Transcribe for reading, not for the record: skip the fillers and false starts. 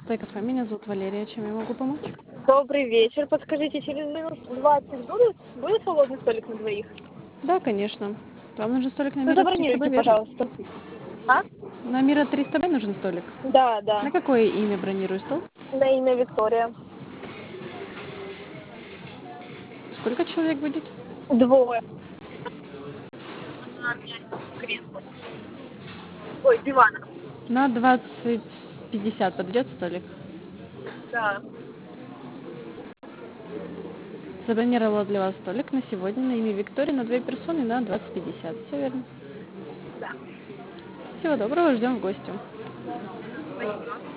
Стойка кафе, меня зовут Валерия. Чем я могу помочь? Добрый вечер. Подскажите, через минут 20 будет свободный столик на двоих? Да, конечно. Вам нужен столик на Ну, Мира 300Б, забронируйте, верно? пожалуйста. А? На Мира 300Б нужен столик? Да, да. На какое имя бронирую стол? На имя Виктория. Сколько человек будет? Двое. Ой, дивана. На 20:50 подойдет столик? Да. Забронировала для вас столик на сегодня на имя Виктория на 2 персоны на 20:50. Все верно. Да. Всего доброго, ждем в гости. Спасибо.